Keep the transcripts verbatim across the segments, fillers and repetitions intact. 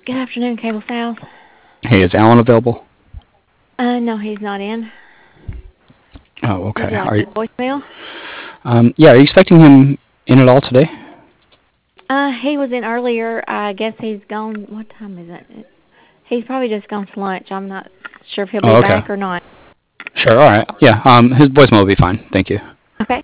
Good afternoon, Cable South. Hey, is Alan available? Uh, no, he's not in. Oh, Would okay. you like Are his you, voicemail? um, yeah, are you expecting him in at all today? Uh, he was in earlier. I guess he's gone. What time is it? He's probably just gone to lunch. I'm not sure if he'll be Oh, okay. back or not. Sure, all right. Yeah, um, his voicemail will be fine. Thank you. Okay.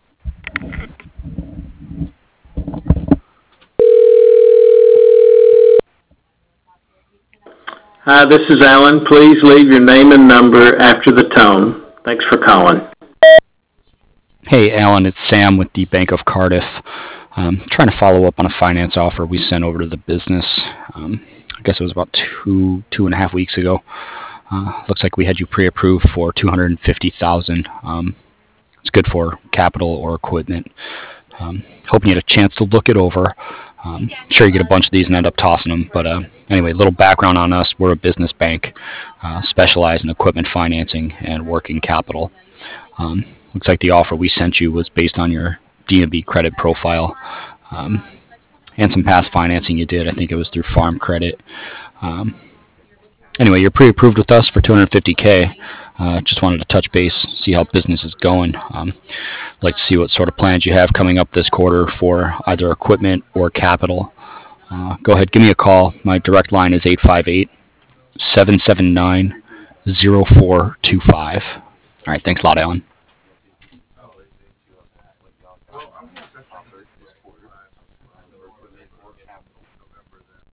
Hi, this is Alan. Please leave your name and number after the tone. Thanks for calling. Hey, Alan, it's Sam with the Bank of Cardiff. Um, trying to follow up on a finance offer we sent over to the business. Um, I guess it was about two, two and a half weeks ago. Uh, looks like we had you pre-approved for two hundred fifty thousand dollars. Um, it's good for capital or equipment. Um, hoping you had a chance to look it over. Um, sure, you get a bunch of these and end up tossing them. But uh, anyway, a little background on us. We're a business bank, uh, specialize in equipment financing and working capital. Um, looks like the offer we sent you was based on your D and B credit profile um, and some past financing you did. I think it was through Farm Credit. Um, anyway, you're pre-approved with us for two hundred fifty K. Uh, just wanted to touch base, see how business is going. Um, like to see what sort of plans you have coming up this quarter for either equipment or capital. Uh, go ahead, give me a call. My direct line is eight five eight, seven seven nine, zero four two five. All right, thanks a lot, Alan.